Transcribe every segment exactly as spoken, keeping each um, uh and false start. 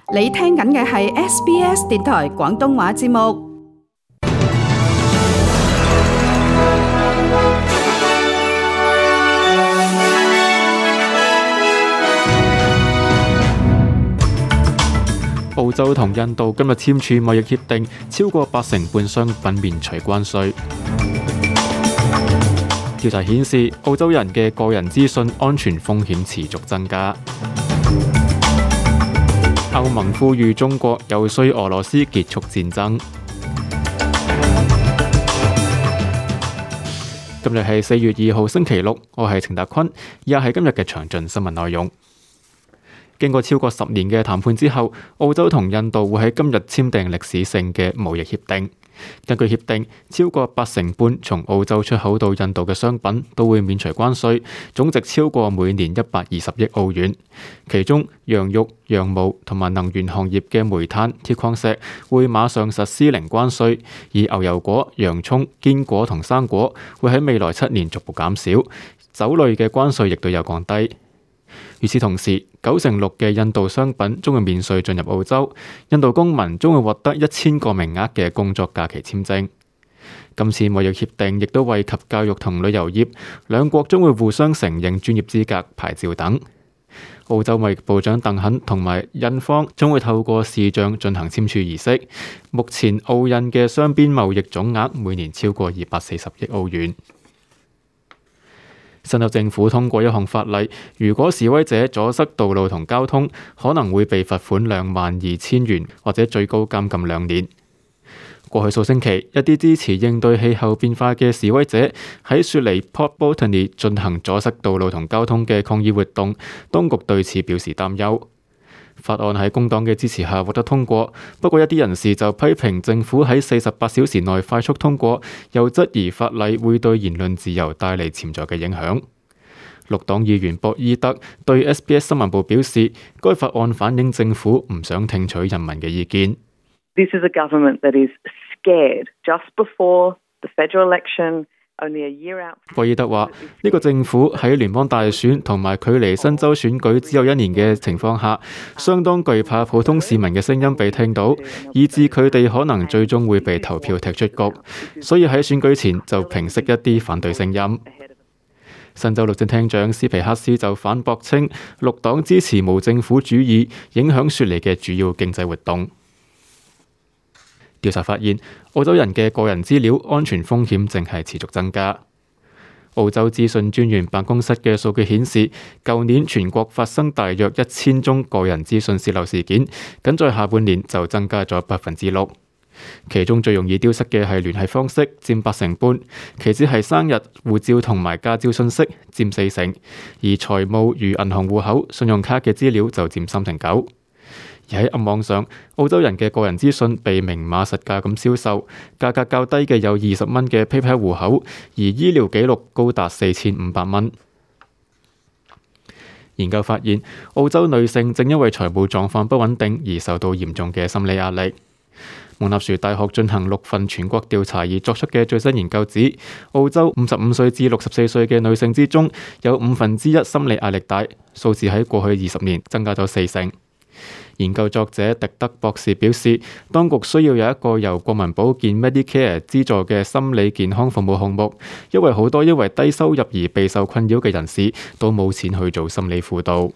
你聽緊嘅係 S B S 電台廣東話節目。 澳洲同印度今日簽署貿易協定，超過八成半商品免除關稅。調查顯示，澳洲人嘅個人資訊安全風險持續增加。歐盟呼籲中國遊說俄羅斯結束戰爭。今日係四月二號星期六，我係程達坤，以下係今日嘅詳盡新聞內容。經過超過十年嘅談判之後，澳洲同印度會喺今日簽訂歷史性嘅貿易協定。根據協定，超過八成半從澳洲出口到印度嘅商品都會免除關稅，總值超過每年一百二十億澳元。其中，羊肉、羊毛同埋能源行業嘅煤炭、鐵礦石會馬上實施零關稅，而牛油果、洋葱、堅果同生果會喺未來七年逐步減少。酒類嘅關稅亦都有降低。與此同時，九成六嘅印度商品將會免稅進入澳洲，印度公民將會獲得一千個名額嘅工作假期簽證。今次貿易協定亦都惠及教育同旅遊業，兩國將會互相承認專業資格、牌照等。澳洲貿易部長鄧肯同埋印方將會透過視像進行簽署儀式。目前澳印嘅雙邊貿易總額每年超過二百四十億澳元。新州政府通過一項法例，如果示威者阻塞道路同交通，可能會被罰款兩萬二千元，或者最高監禁兩年。過去數星期，一啲支持應對氣候變化嘅示威者喺雪梨 Port Botany 進行阻塞道路同交通嘅抗議活動，當局對此表示擔憂。法案喺工黨嘅支持下獲得通過，不過一啲人士就批評政府喺四十八小時內快速通過，又質疑法例會對言論自由帶嚟潛在嘅影響。綠黨議員博伊德對 S B S 新聞部表示，該法案反映政府唔想聽取人民嘅意見。 This is a government that is scared just before the federal election. 博伊德話：呢個政府喺聯邦大選同埋距離新州選舉只有一年嘅情況下，相當懼怕普通市民嘅聲音被聽到，以致佢哋可能最終會被投票踢出局，所以喺選舉前就平息一啲反對聲音。新州律政廳長斯皮克斯就反駁稱，綠黨支持無政府主義，影響雪梨嘅主要經濟活動。調查發現，澳洲人嘅個人資料安全風險正係持續增加。澳洲資訊專員辦公室嘅數據顯示，舊年全國發生大約一千宗個人資訊洩漏事件，僅在下半年就增加咗百分之六。其中最容易丟失嘅係聯繫方式，佔八成半；其次係生日、護照同埋駕照信息，佔四成；而財務如銀行戶口、信用卡嘅資料就佔三成九。而喺暗網上，澳洲人嘅個人資訊被明碼實價咁銷售，價格較低嘅有二十蚊嘅 PayPal 戶口，而醫療記錄高達四千五百蚊。研究發現，澳洲女性正因為財務狀況不穩定而受到嚴重嘅心理壓力。蒙納殊大學進行六份全國調查而作出嘅最新研究指，澳洲五十五歲至六十四歲嘅女性之中，有五分之一心理壓力大，數字喺過去二十年增加咗四成。研究作者迪德博士表示，當局需要有一個由國民保健 Medicare 資助嘅心理健康服務項目，因為好多因為低收入而備受困擾嘅人士都冇錢去做心理輔導。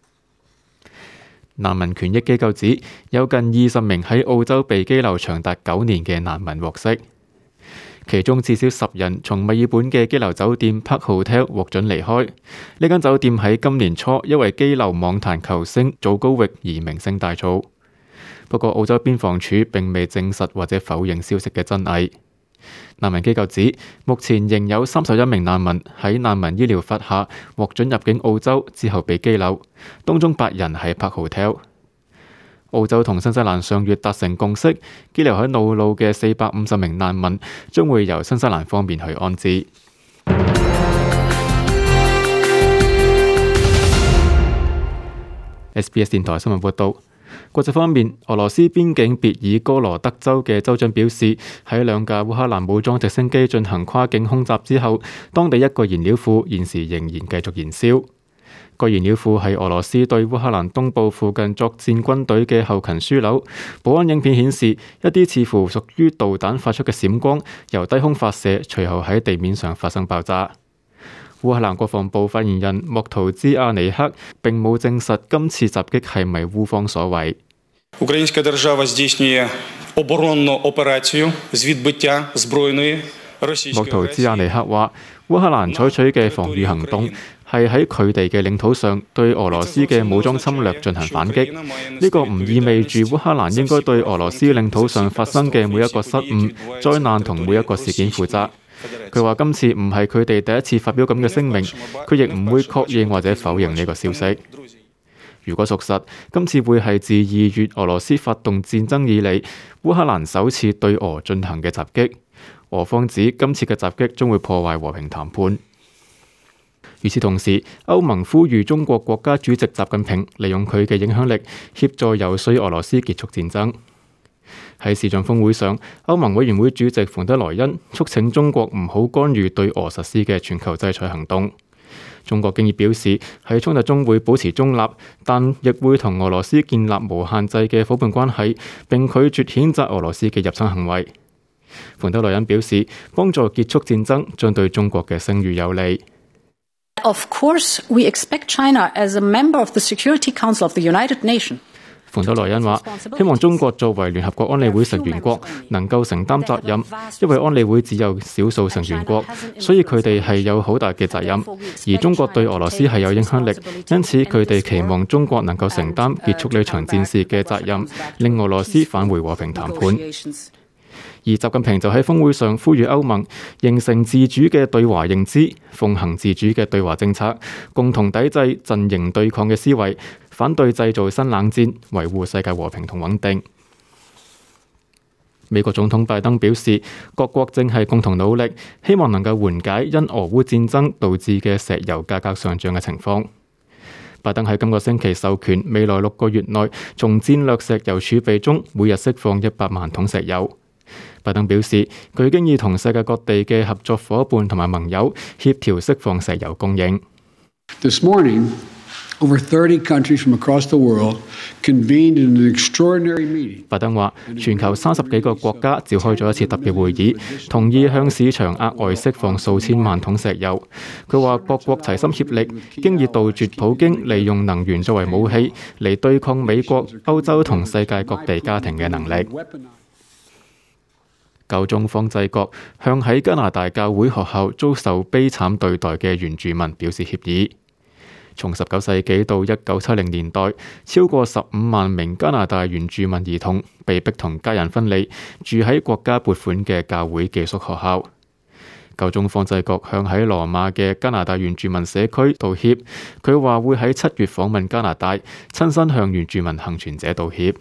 難民權益機構指，有近二十名喺澳洲被羈留長達九年嘅難民獲釋，其中至少十人從墨爾本嘅羈留酒店 Park Hotel 獲准離開。呢間酒店喺今年初因為羈留網壇球星祖高域而名聲大噪。不過澳洲邊防處並未證實或者否認消息嘅真偽。難民機構指，目前仍有三十一名難民喺難民醫療法下獲准入境澳洲之後被羈留，當中八人喺 Park Hotel。澳洲同新西蘭上月達成共識，羈留喺瑙魯嘅四百五十名難民將會由新西蘭方面去安置。S B S 電台新聞報道。國際方面，俄羅斯邊境別爾哥羅德州嘅州長表示，喺兩架烏克蘭武裝直升機進行跨境空襲之後，當地一個燃料庫現時仍然繼續燃燒。 該燃料庫係俄羅斯對烏克蘭東部附近作戰軍隊嘅後勤樞紐。保安影片顯示，一啲似乎屬於導彈發出嘅閃光由低空發射，隨後喺地面上發生爆炸。烏克蘭國防部發言人莫圖茲亞尼克並冇證實今次襲擊係咪烏方所為。 Українська держава здійснює оборонну операцію з відбиття збройної російської агресії. 莫圖茲亞尼克話，烏克蘭採取嘅防禦行動係喺佢哋嘅領土上對俄羅斯嘅武裝侵略進行反擊。呢個唔意味住烏克蘭應該對俄羅斯領土上發生嘅每一個失誤、災難同每一個事件負責。佢話今次唔係佢哋第一次發表咁嘅聲明，佢亦唔會確認或者否認呢個消息。如果屬實，今次會係自二月俄羅斯發動戰爭以嚟，烏克蘭首次對俄進行嘅襲擊。俄方指今次嘅襲擊將會破壞和平談判。與此同時，歐盟呼籲中國國家主席習近平利用佢嘅影響力協助游說俄羅斯結束戰爭。喺視像峰會上，歐盟委員會主席馮德萊恩促請中國唔好干預對俄實施嘅全球制裁行動。中國經已表示喺衝突中會保持中立，但亦會同俄羅斯建立無限制嘅夥伴關係，並拒絕譴責俄羅斯嘅入侵行為。馮德萊恩表示，幫助結束戰爭將對中國嘅聲譽有利。 Of course, we expect China as a member of the Security Council of the United Nations. 馮德萊恩話：希望中國作為聯合國安理會成員國能夠承擔責任，因為安理會只有少數成員國，所以佢哋係有好大嘅責任。而中國對俄羅斯係有影響力，因此佢哋期望中國能夠承擔結束呢場戰事嘅責任，令俄羅斯返回和平談判。而習近平就喺峰會上呼籲歐盟形成自主嘅對華認知，奉行自主嘅對華政策，共同抵制陣營對抗嘅思維，反對製造新冷戰，維護世界和平同穩定。美國總統拜登表示，各國正係共同努力，希望能夠緩解因俄烏戰爭導致嘅石油價格上漲嘅情況。拜登喺今個星期授權未來六個月內從戰略石油儲備中每日釋放一百萬桶石油。拜登表示，佢已經已同世界各地嘅合作夥伴同埋盟友協調釋放石油供應。 This morning, over thirty countries from across the world convened in an extraordinary meeting. 拜登話，全球三十幾個國家召開咗一次特別會議，同意向市場額外釋放數千萬桶石油。佢話各國齊心協力，經已杜絕普京利用能源作為武器嚟對抗美國、歐洲同世界各地家庭嘅能力。教宗方濟各向喺加拿大教會學校遭受悲慘對待嘅原住民表示歉意。從十九世紀到一九七零年代，超過十五萬名加拿大原住民兒童被迫同家人分離，住喺國家撥款嘅教會寄宿學校。教宗方濟各向喺羅馬嘅加拿大原住民社區道歉，佢話會喺七月訪問加拿大，親身向原住民幸存者道歉。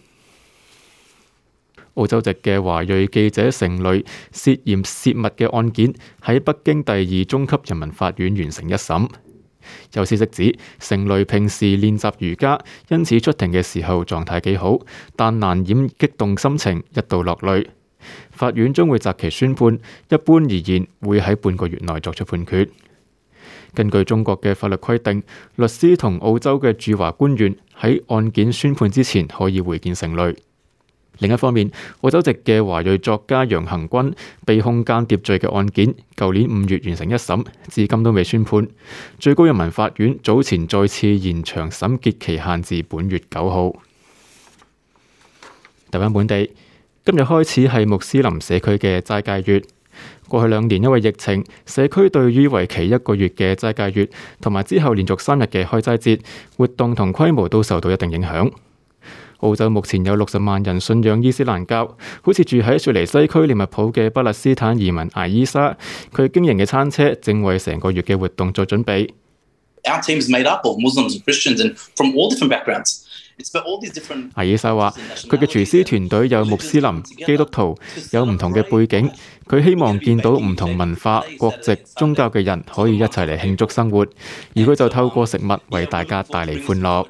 澳洲籍嘅華裔記者成蕾涉嫌洩密嘅案件喺北京第二中級人民法院完成一審。有消息指，成蕾平時練習瑜伽，因此出庭嘅時候狀態幾好，但難掩激動心情，一度落淚。法院將會擇期宣判，一般而言會喺半個月內作出判決。根據中國嘅法律規定，律師同澳洲嘅駐華官員喺案件宣判之前可以會見成蕾。另一方面，澳洲籍嘅華裔作家楊恆均被控間諜罪嘅案件，舊年五月完成一審，至今都未宣判。最高人民法院早前再次延長審結期限至本月九號。睇返本地，今日開始係穆斯林社區嘅齋戒月。過去兩年因為疫情，社區對於為期一個月嘅齋戒月同埋之後連續三日嘅開齋節活動同規模都受到一定影響。澳洲目前有六十萬人信仰伊斯蘭教，好似住喺雪梨西區利物浦嘅巴勒斯坦移民艾伊莎，佢經營嘅餐車正為成個月嘅活動做準備。 Our team is made up of Muslims and Christians and from all different backgrounds. It's about all these different. 艾伊莎話：佢嘅廚師團隊有穆斯林、基督徒，有唔同嘅背景。佢希望見到唔同文化、國籍、宗教嘅人可以一齊嚟慶祝生活，而佢就透過食物為大家帶嚟歡樂。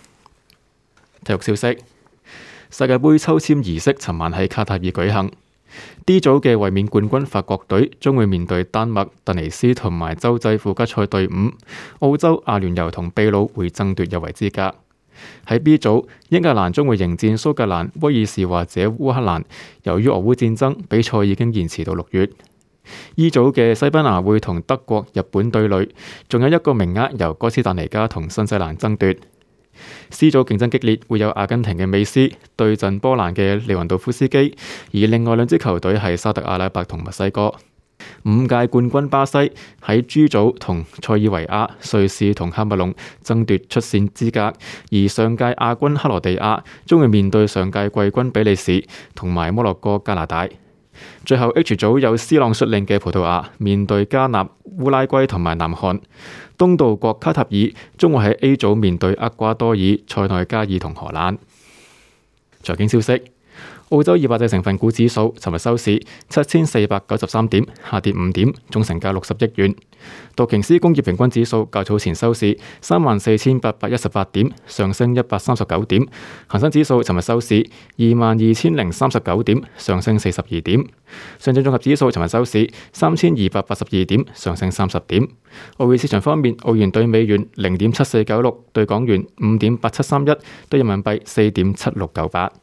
體育消息：世界盃抽籤儀式尋晚喺卡塔爾舉行。 D 組嘅衛冕冠軍法國隊將會面對丹麥、突尼斯同埋洲際附加賽隊伍，澳洲、阿聯酋同秘魯會爭奪入圍資格。喺 B 組，英格蘭將會迎戰蘇格蘭、威爾士或者烏克蘭。由於俄烏戰爭，比賽已經延遲到六月。E 組嘅西班牙會同德國、日本對壘，仲有一個名額由哥斯達黎加同新西蘭爭奪。C 組競爭激烈，會有阿根廷嘅美斯對陣波蘭嘅利雲道夫斯基，而另外兩支球隊係沙特阿拉伯同墨西哥。五屆冠軍巴西喺 G 組同塞爾維亞、瑞士同喀麥隆爭奪出線資格，而上屆亞軍克羅地亞將會面對上屆季軍比利時同埋摩洛哥、加拿大。最後 H 組有 C 朗率領嘅葡萄牙面對加納、烏拉圭同埋南韓。東道國卡塔爾將會喺 A 組面對厄瓜多爾、塞內加爾同荷蘭。財經消息。澳洲二百隻成分股指數尋日收市七千四百九十三點，下跌五點，總成交六十億元。道瓊斯工業平均指數較早前收市三萬四千八百一十八點，上升一百三十九點。恒生指數尋日收市二萬二千零三十九點，上升四十二點。上證綜合指數尋日收市三千二百八十二點，上升三十點。外匯市場方面，澳元對美元零點七四九六，對港元五點八七三一，對人民幣四點七六九八。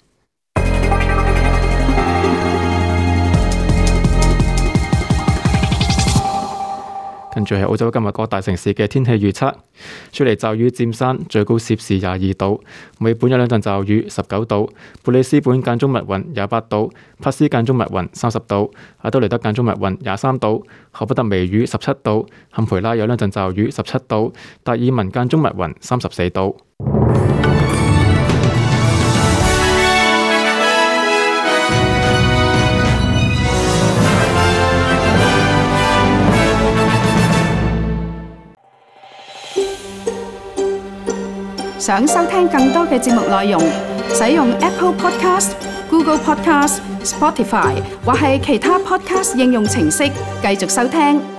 跟住係澳洲今日各大城市嘅天氣預測，雪梨驟雨佔山，最高攝氏廿二度；墨爾本有兩陣驟雨，十九度；布里斯本間中密雲，廿八度；珀斯間中密雲，三十度；阿德雷德間中密雲，廿三度；荷伯特微雨，十七度；坎培拉有兩陣驟雨，十七度；達爾文間中密雲，三十四度。 想收聽更多嘅節目內容，使用 Apple Podcast、Google Podcast、Spotify 或係其他 Podcast 應用程式繼續收聽。